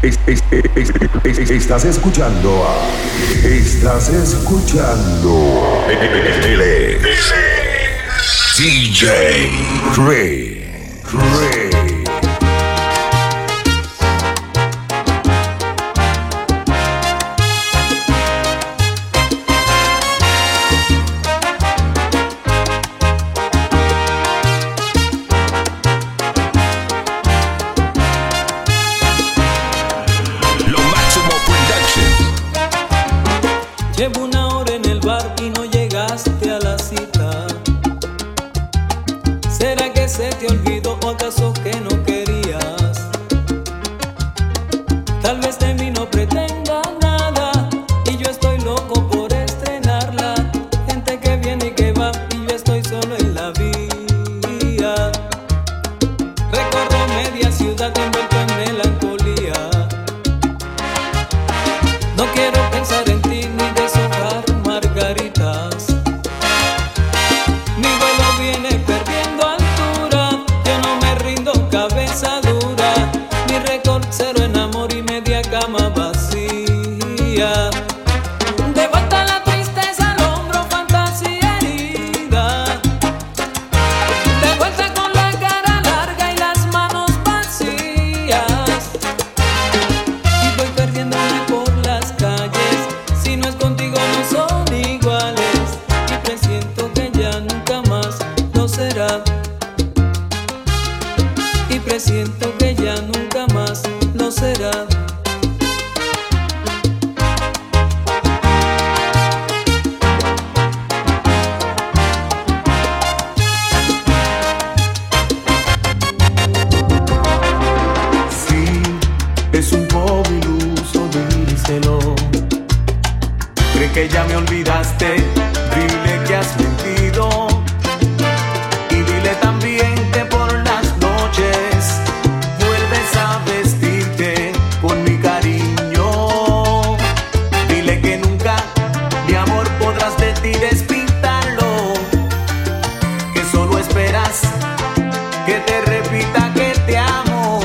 Estás escuchando a... Estás escuchando... Él es DJ Ray. Llevo una hora en el bar y no llegaste a la cita. ¿Será que se te olvidó o acaso que no querías? Tal vez de mí no pretenda nada y yo estoy loco por estrenarla. Gente que viene y que va y yo estoy solo en la vía. Recorro media ciudad envuelto en melancolía. No quiero pensar en ti ni deshojar margaritas. Mi vuelo viene perdiendo altura. Yo no me rindo, cabeza dura. Mi récord cero en amor y media cama vacía. De vuelta la tristeza al hombro, fantasía herida. De vuelta con la cara larga y las manos vacías. Y voy perdiéndome por las calles. Si no es contigo no son iguales. Y presiento que ya nunca más lo será. Y presiento que ya nunca más lo será. Sí, es un poco iluso, díselo. Cree que ya me olvidaste, dile que has mentido. Y dile también que por las noches vuelves a vestirte con mi cariño. Dile que nunca, mi amor, podrás de ti despintarlo. Que solo esperas que te repita que te amo.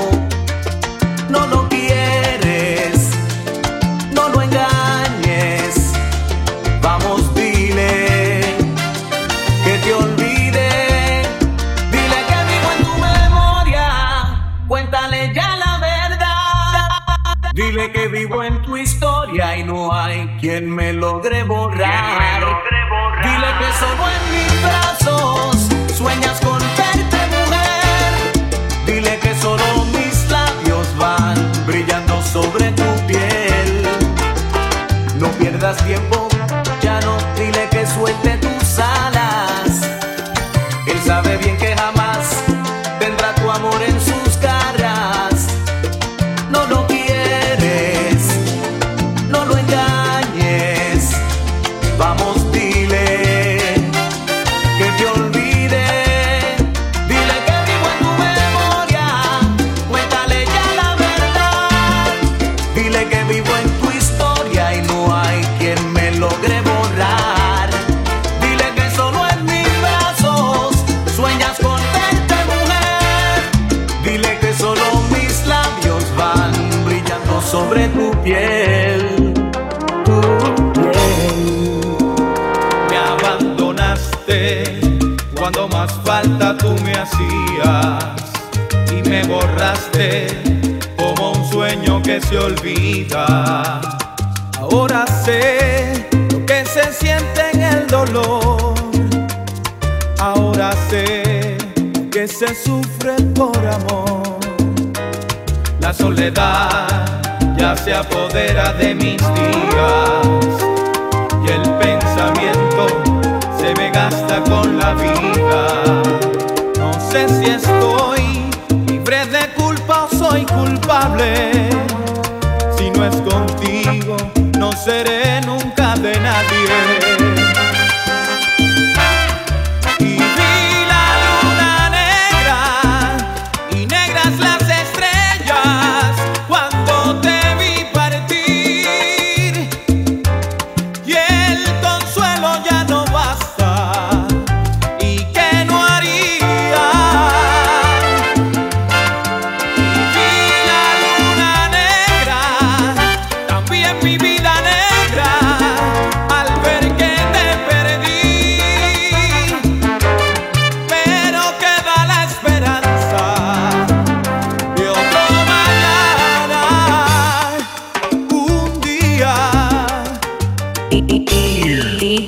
No lo quieres, no lo engañes. Vamos, dile que te olvide. Dile que vivo en tu memoria. Cuéntale ya la verdad. Dile que vivo en tu historia y no hay quien me logre borrar. Dile que solo en mis brazos sueñas con verte, mujer. Dile que solo mis labios van brillando sobre tu piel. No pierdas tiempo, ya no. Dile que suelte tus alas. Él sabe bien que jamás tendrá tu amor en sus garras. No lo quieres, no lo engañes. Vamos, dile que te olvide. Dile que vivo en tu memoria. Cuéntale ya la verdad. Dile que vivo en tu historia y no hay quien me logre borrar. Dile que solo en mis brazos sueñas con verte, mujer. Dile que solo mis labios van brillando sobre tu piel. Tu piel. Me abandonaste cuando más falta tú me hacías y me borraste como un sueño que se olvida. Ahora sé lo que se siente en el dolor. Ahora sé que se sufre por amor. La soledad ya se apodera de mis días y el pensamiento se me gasta con la vida. No sé si estoy libre de culpa o soy culpable. Si no es contigo, no seré nunca de nadie. Y vi la luna negra y negras las estrellas cuando te vi partir. Y el consuelo ya no basta. ¿Y qué no haría? Y vi la luna negra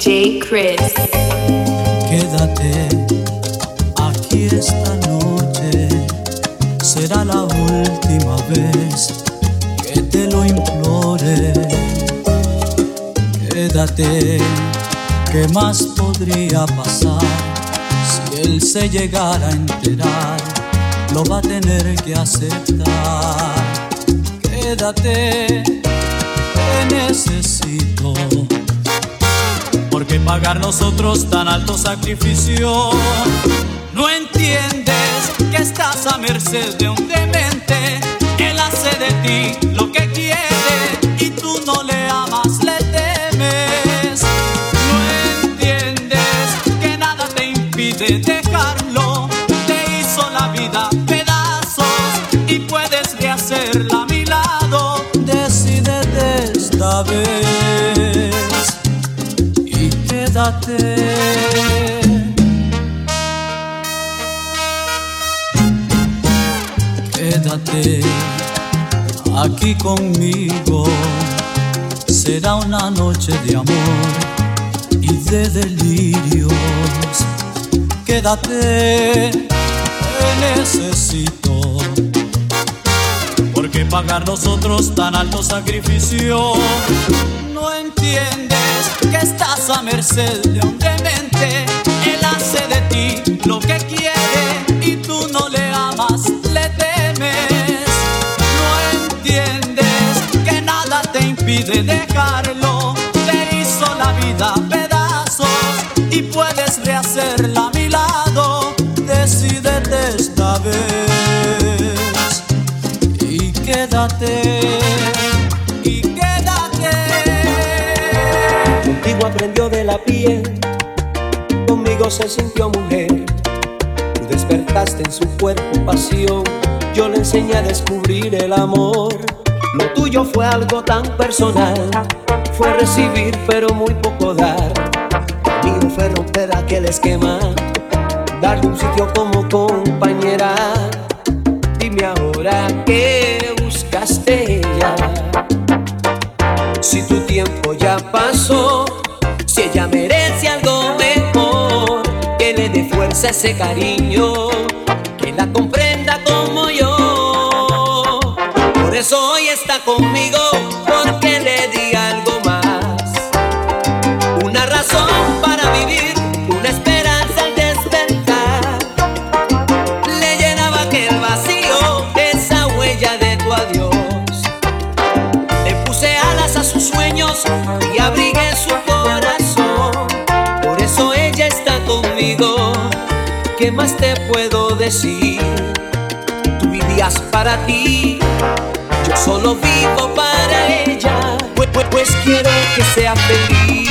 DJ Chris. Quédate aquí esta noche, será la última vez que te lo implore. Quédate, ¿qué más podría pasar? Si él se llegara a enterar, lo va a tener que aceptar. Quédate, te necesito, porque pagar nosotros tan alto sacrificio. No entiendes que estás a merced de un demente. Él hace de ti lo que quiere y tú no le amas, le temes. No entiendes que nada te impide dejarlo. Te hizo la vida pedazos y puedes rehacerla a mi lado. Decídete esta vez y quédate. Quédate aquí conmigo, será una noche de amor y de delirios. Quédate, te necesito, porque pagar nosotros tan alto sacrificio. No entiendes que estás a merced de un demente. Él hace de ti lo que quiere y tú no le amas, le temes. No entiendes que nada te impide dejarlo. Te hizo la vida pedazos y puedes rehacerla a mi lado. Decídete esta vez y quédate. Y quédate. Contigo aprendió de la piel, conmigo se sintió mujer. Tú despertaste en su cuerpo pasión, yo le enseñé a descubrir el amor. Lo tuyo fue algo tan personal, fue recibir pero muy poco dar. Lo mío fue romper aquel esquema, darle un sitio como compañera. Dime ahora qué buscaste ya, si tu tiempo ya pasó, si ella merece algo mejor, que le dé fuerza a ese cariño, que la comprenda como yo. Por eso hoy está conmigo, porque le di algo más, una razón para vivir, una esperanza al despertar. Le llenaba aquel vacío, esa huella de tu adiós. Le puse alas a sus sueños y abrigué su corazón. Por eso ella está conmigo. ¿Qué más te puedo decir? Tú vivías para ti, yo solo vivo para ella. Pues quiero que sea feliz.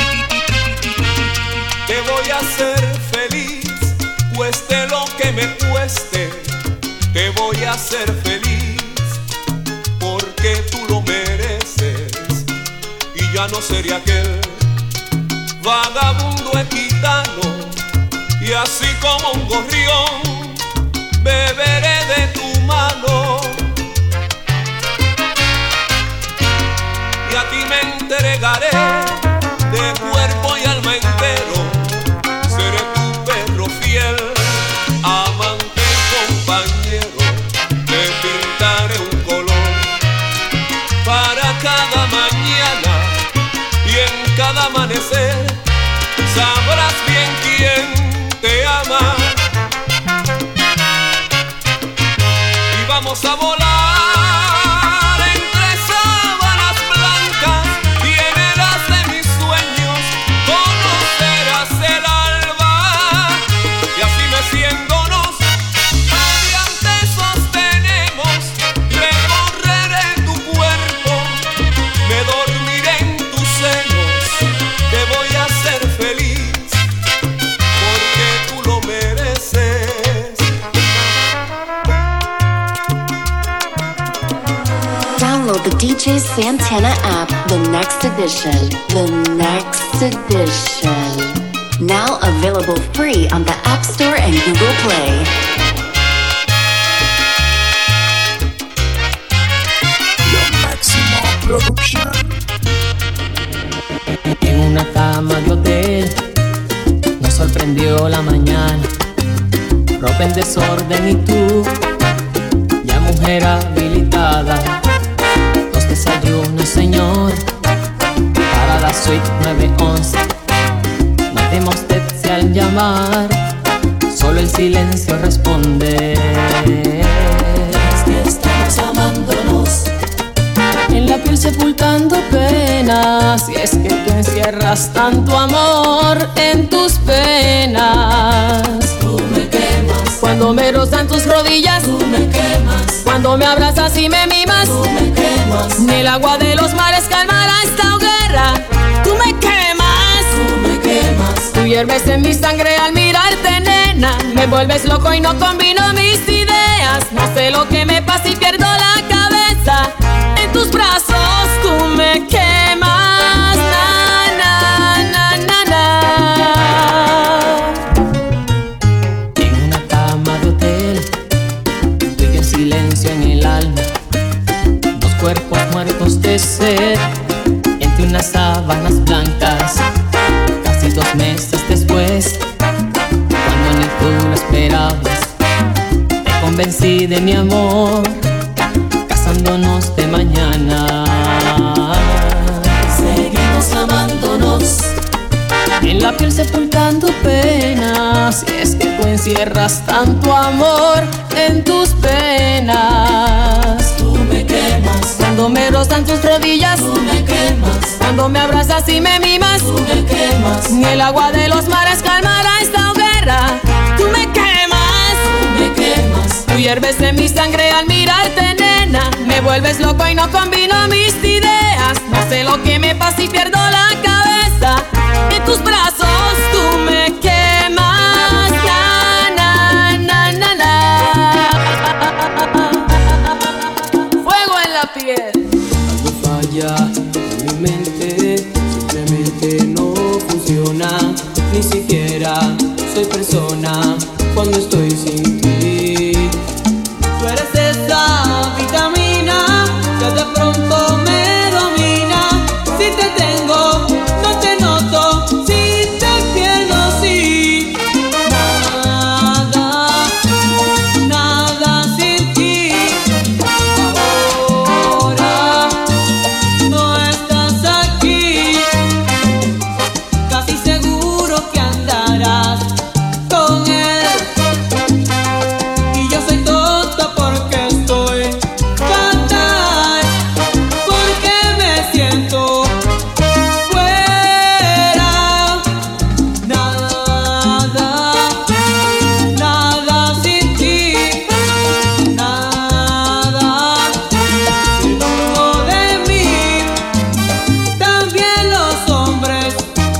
Te voy a hacer feliz, cueste lo que me cueste. Te voy a hacer feliz, porque tú lo mereces. Y ya no seré aquel vagabundo equitano, y así como un gorrión beberé de tu mano. Y a ti me entregaré de cuerpo y alma entero. Seré tu perro fiel, amante y compañero. Te pintaré un color para cada mañana, y en cada amanecer sabrás bien quién te ama. Y vamos a volar entre sábanas blancas, y en eras de mis sueños conocerás el alba. Y así meciéndonos radiantes sostenemos, recorreré tu cuerpo, me dormiré en tus senos. Te voy a hacer feliz, porque tú lo mereces. Download the DJ Santana app, the next edition. The next edition. Now available free on the App Store and Google Play. La Máxima Production. En una cama de hotel Llegó la mañana, ropa en desorden y tú, ya mujer habilitada. Los desayunos, señor, para la suite 911. No demos texto al llamar, solo el silencio responde. Es que estamos amándonos, en la piel sepultando penas. Y es que tú encierras tanto amor en tus penas. Tú me quemas cuando me rozan tus rodillas. Tú me quemas cuando me abrazas y me mimas. Tú me quemas, ni el agua de los mares calmará esta hoguera. Tú me quemas, tú me quemas. Tú hierves en mi sangre al mirarte, nena. Me vuelves loco y no combino mis ideas. No sé lo que me pasa y pierdo la cabeza. En tus brazos tú me quemas, na, na, na, na, na. En una cama de hotel, tú y yo en silencio en el alma. Dos cuerpos muertos de sed, entre unas sábanas blancas. Casi 2 meses después, cuando ni tú lo esperabas, te convencí de mi amor, casándonos de mañana. Seguimos amándonos, en la piel sepultando penas. Y es que tú encierras tanto amor en tus penas. Tú me quemas cuando me rozan tus rodillas. Tú me quemas cuando me abrazas y me mimas. Tú me quemas, ni el agua de los mares calmará esta hoguera. Tú me quemas, tú me quemas. Tú hierves en mi sangre al mirarte, nena. Me vuelves loco y no combino mis ideas. No sé lo que me pasa y pierdo la cabeza. En tus brazos tú me quemas, na, na, na, na. Fuego en la piel. Algo falla en mi mente, simplemente no funciona. Ni siquiera soy persona cuando estoy sin ti. Tú eres esa vitamina que de pronto me domina. Si te tengo, no te noto. Si te pierdo, sí. Nada, nada sin ti. Ahora no estás aquí. Casi seguro que andarás con él. Y yo soy tonta porque estoy fatal, porque me siento fuera. Nada, nada sin ti. Nada seguro de mí. También los hombres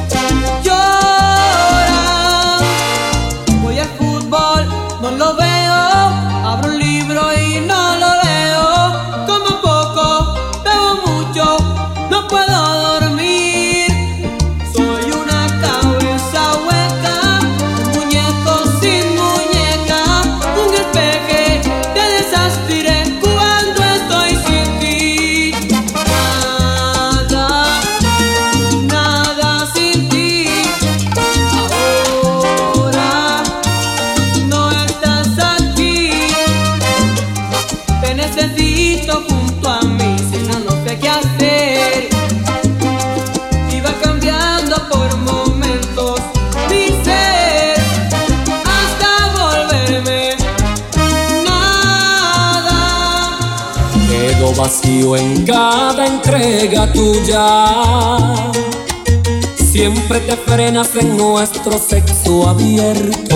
lloran. Voy al fútbol, no lo veo. Abro un libro y no lo leo. Como poco, bebo mucho, no puedo dormir. Soy una cabeza hueca, un muñeco sin muñeca, un espeje de desastre cuando estoy sin ti. Nada, nada sin ti. Ahora no estás aquí. Te necesito junto a mí, si no, no sé qué hacer. Iba cambiando por momentos mi ser, hasta volverme nada. Quedo vacío en cada entrega tuya. Siempre te frenas en nuestro sexo abierto,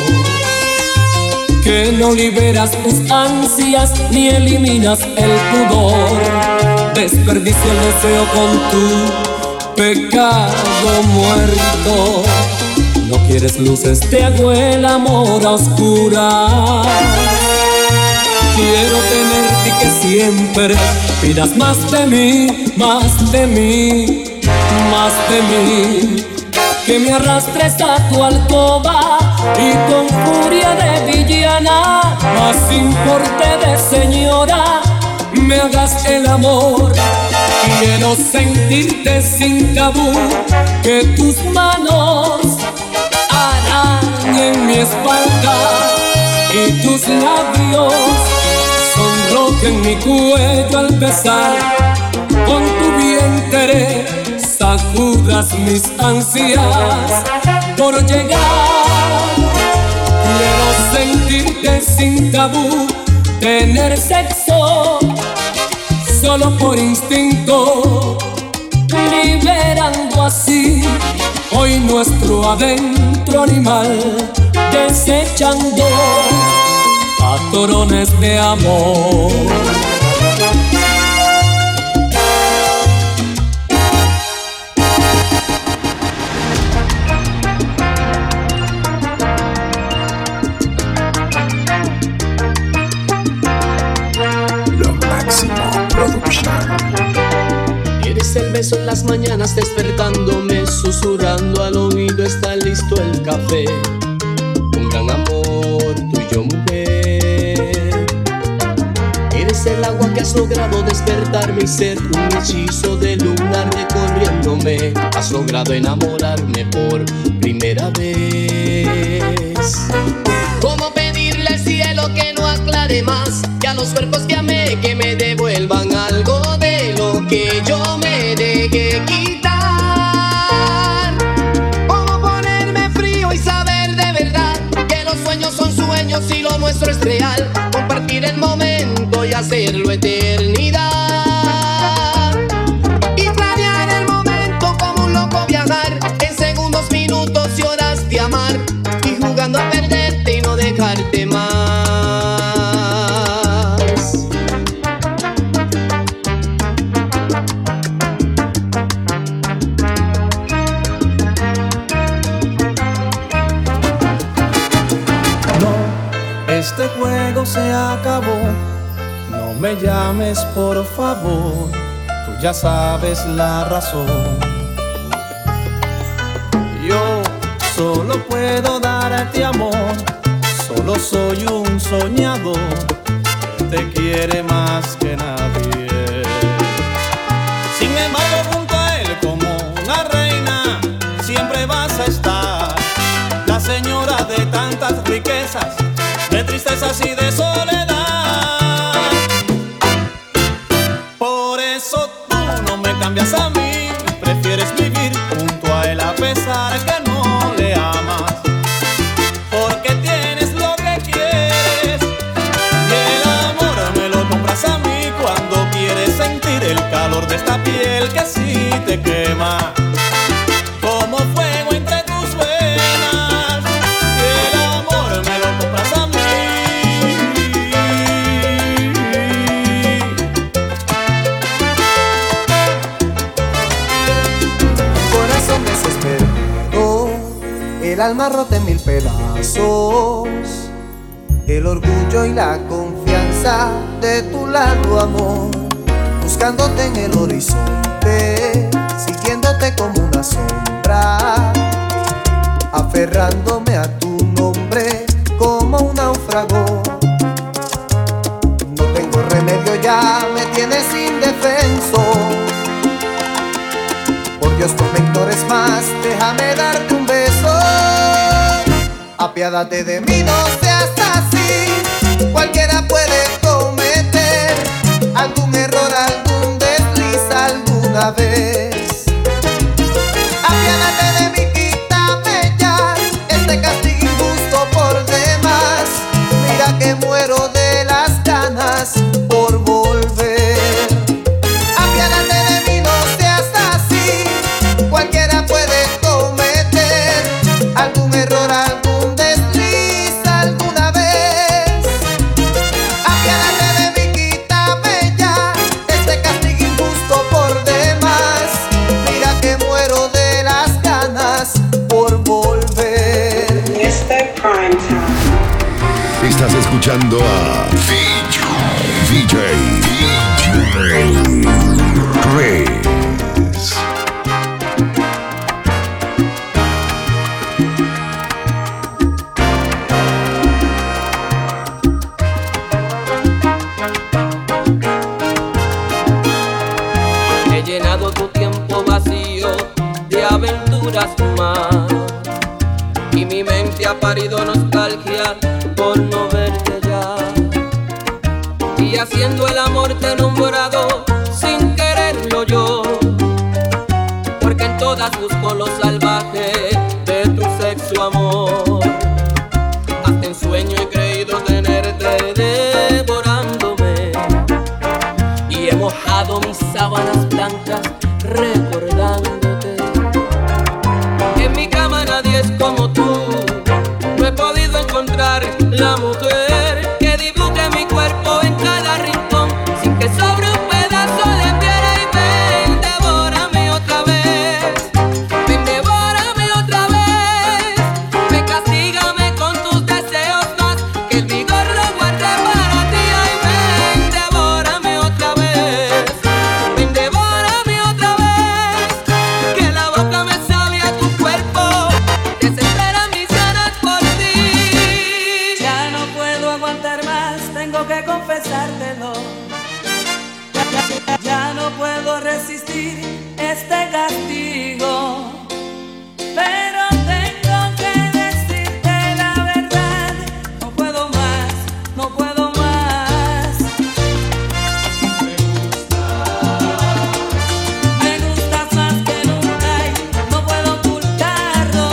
que no liberas tus ansias ni eliminas el pudor. Desperdicio el deseo con tu pecado muerto. No quieres luces, te hago el amor a oscuras. Quiero tenerte y que siempre pidas más de mí, más de mí, más de mí. Que me arrastres a tu alcoba y con furia de villana, más sin porte de señora, me hagas el amor. Quiero sentirte sin tabú, que tus manos harán mi espalda y tus labios sonrojen mi cuello al besar. Con tu vientre sacudas mis ansias por llegar. Quiero sentirte sin tabú, tener sexo solo por instinto, liberando así hoy nuestro adentro animal, desechando atorones de amor. Eres el beso en las mañanas despertándome, susurrando al oído está listo el café. Un gran amor tuyo, mujer. Eres el agua que has logrado despertar mi ser, un hechizo de luna recorriéndome. Has logrado enamorarme por primera vez. ¿Cómo pedirle al cielo que no aclare más? Que a los cuerpos que amé que me devuelvan algo de lo que yo me dejé quitar. ¿Cómo ponerme frío y saber de verdad que los sueños son sueños y lo nuestro es real? Compartir el momento y hacerlo eternidad. Y planear el momento como un loco viajar en segundos, minutos y horas de amar. Y jugando a perderte y no dejarte más. Este juego se acabó, no me llames por favor, tú ya sabes la razón. Yo solo puedo darte amor, solo soy un soñador que te quiere más que nadie. Sin embargo, junto a él como una reina, siempre vas a estar, la señora de tantas riquezas, de tristezas y de soledad. Por eso tú no me cambias a mí, prefieres vivir junto a él a pesar que no le amas, porque tienes lo que quieres y el amor me lo compras a mí cuando quieres sentir el calor de esta piel que sí te quema como fuego entre tus venas, y el amor me lo compras a mí. Corazón desesperado, el alma rota en mil pedazos, el orgullo y la confianza de tu lado, amor, buscándote en el horizonte, siguiéndote como una sombra, aferrándome a tu nombre como un náufrago. No tengo remedio, ya me tienes indefenso. Por Dios, no me ignores más, déjame darte un beso. Apiádate de mí, no seas así. Cualquiera puede cometer algún error, algún desliz alguna vez. Apiádate de mí, quítame ya este castigo injusto por demás. Mira que muero de las ganas por volver. Apiádate de mí, no seas así. Cualquiera puede cometer algún error, algún desliz alguna vez. Apiádate de mí, quítame ya este castigo injusto por demás. Mira que muero de las ganas por volver. Estás escuchando a DJ Chris. He llenado tu tiempo vacío de aventuras más, y mi mente ha parido unos amor te he nombrado sin quererlo yo, porque en todas busco lo salvaje de tu sexo amor. Hasta en sueño he creído tenerte devorándome, y he mojado mis sábanas blancas recordándote. En mi cama nadie es como tú, no he podido encontrar la mujer que dibuje mi cuerpo en cada rincón sin que sobre un pedazo de piel. Y ven, devórame otra vez, ven, devórame otra vez, ven, castígame con tus deseos más, que el vigor lo guarde para ti. Ay, ven, devórame otra vez, ven, devórame otra vez, que la boca me sabe a tu cuerpo, desesperan mis ganas por ti. Ya no puedo aguantar más, tengo que confesártelo. Ya no puedo resistir este castigo, pero tengo que decirte la verdad. No puedo más, no puedo más. Me gustas más que nunca y no puedo ocultarlo.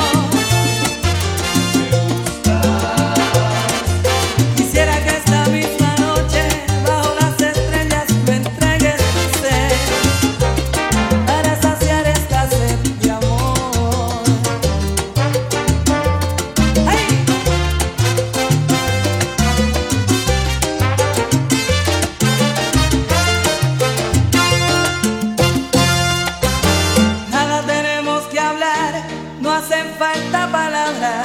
Quisiera que esta misma noche bajo las estrellas me entregues tu ser para saciar esta sed de amor. ¡Ay! Nada tenemos que hablar, no hacen falta palabras.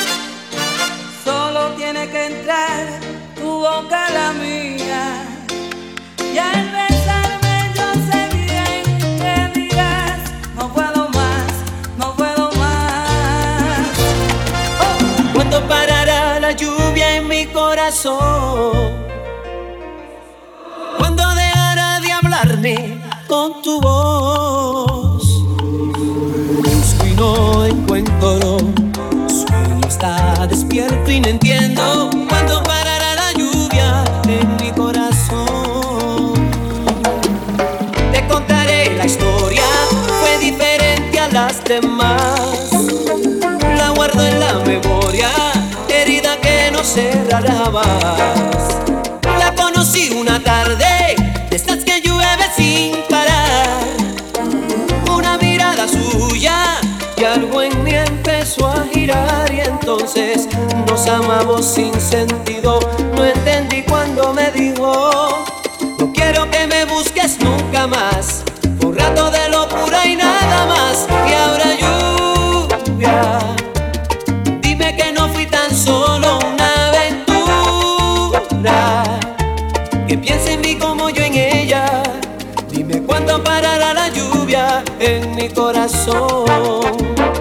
Solo tiene que entrar tu boca a la mía, y al besarme yo sé bien que dirás: no puedo más, no puedo más. Oh. ¿Cuándo parará la lluvia en mi corazón? ¿Cuándo dejará de hablarme con tu voz? Busco y no encuentro, sueño está despierto y no entiendo. ¿Cuándo parará la lluvia en mi corazón? Te contaré la historia, fue diferente a las demás. La guardo en la memoria, herida que no cerrará más. La conocí una tarde, de estas que llueve sin parar. Una mirada suya y algo en mí empezó a girar, y entonces nos amamos sin sentido. No entendí cuando me dijo: no quiero que me busques nunca más, un rato de locura y nada más. Y ahora lluvia, dime que no fui tan solo una aventura, que piense en mí como yo en ella. Dime cuándo parará la lluvia en mi corazón.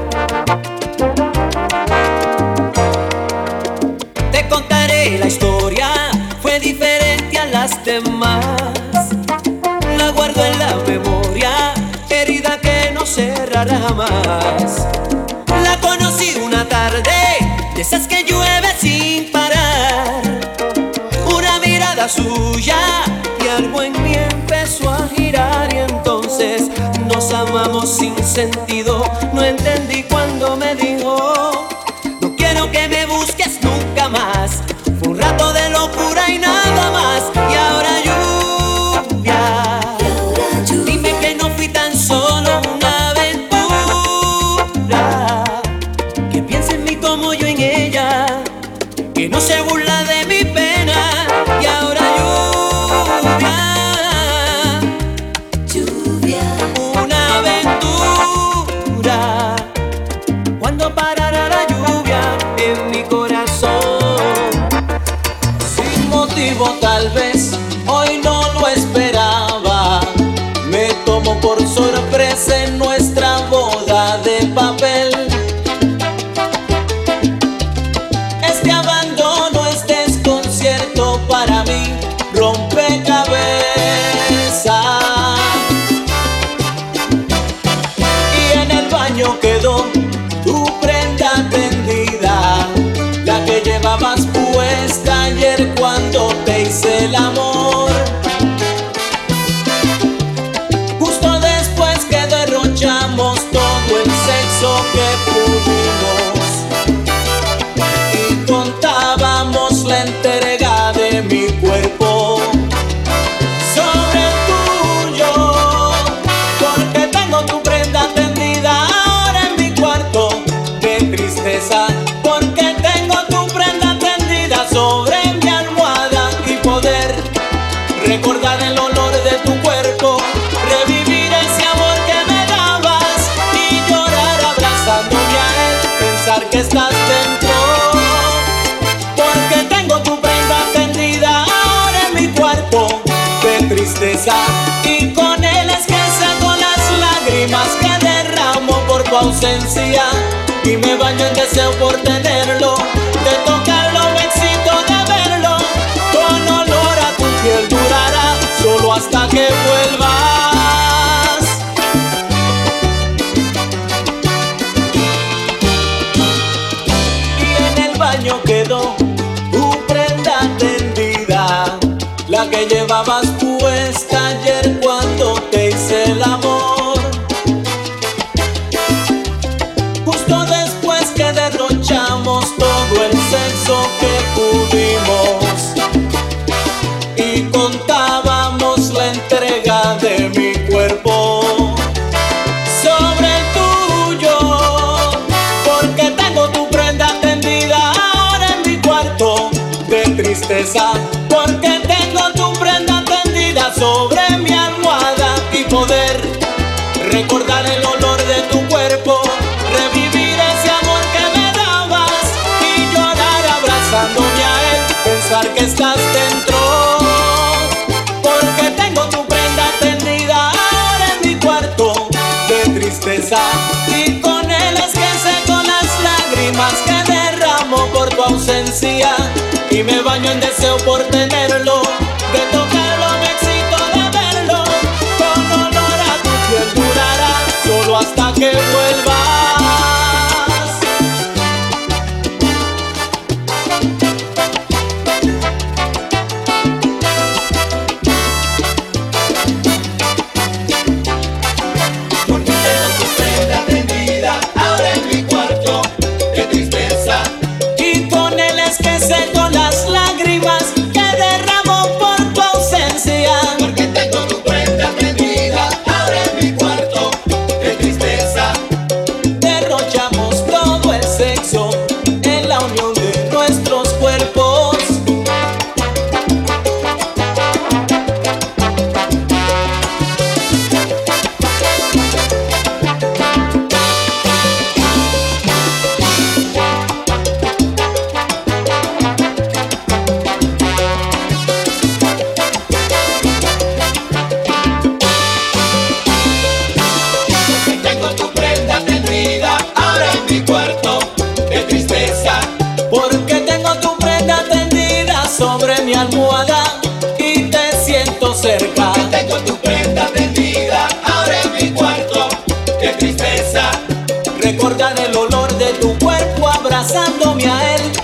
Te contaré la historia, fue diferente a las demás. La guardo en la memoria, herida que no cerrará jamás. La conocí una tarde, de esas que llueve sin parar. Una mirada suya y algo en mí empezó a girar, y entonces nos amamos sin sentido. No entendí cuando me dijo: no quiero que me busques nunca más, fue un rato de locura y nada más. Y ahora lluvia, dime que no fui tan solo una aventura, que piense en mí como yo en ella, que no se burla de mi pena. Y ahora lluvia, una aventura. Cuando tristeza, y con él es que seco las lágrimas que derramo por tu ausencia, y me baño en deseo por tenerlo, de tocarlo me excito de verlo, con olor a tu piel durará solo hasta que vuelvas. Y en el baño quedó tu prenda tendida, la que llevabas puesta ayer cuando te hice el amor. Justo después que derrochamos todo el sexo que pudimos y contábamos la entrega de mi cuerpo sobre el tuyo, porque tengo tu prenda tendida ahora en mi cuarto de tristeza, porque tengo tu prenda tendida sobre mi almohada y poder recordar el olor de tu cuerpo, revivir ese amor que me dabas y llorar abrazándome a él, pensar que estás dentro, porque tengo tu prenda tendida ahora en mi cuarto de tristeza, y con él es que seco las lágrimas que derramo por tu ausencia, y me baño en deseo por tenerlo, de tocarlo me excito de verlo, con olor a tu piel durará solo hasta que vuelvas. Porque tengo tu prenda tendida ahora en mi cuarto de tristeza, y con él es que seco las lágrimas que derramo por tu ausencia, porque tengo tu prenda tendida ahora en mi cuarto de tristeza. Derrochamos todo el sexo en la unión de nuestros cuerpos. Tengo tu prenda tendida ahora en mi cuarto de tristeza, porque tengo tu prenda tendida sobre mi almohada y te siento cerca. Tengo tu prenda tendida ahora en mi cuarto de tristeza, recordar el olor de tu cuerpo abrazándome a él,